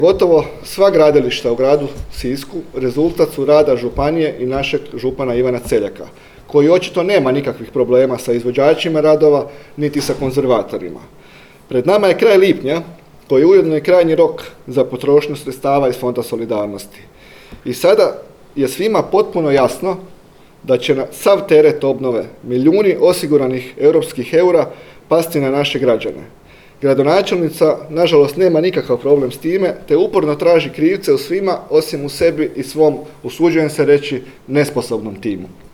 Gotovo sva gradilišta u gradu Sisku rezultat su rada županije i našeg župana Ivana Celjaka, koji očito nema nikakvih problema sa izvođačima radova, niti sa konzervatorima. Pred nama je kraj lipnja, koji je ujedno i krajnji rok za potrošnju sredstava iz Fonda solidarnosti. I sada je svima potpuno jasno da će na sav teret obnove milijuni osiguranih europskih eura pasti na naše građane. Gradonačelnica, nažalost, nema nikakav problem s time, te uporno traži krivce u svima, osim u sebi i svom, usuđujem se reći, nesposobnom timu.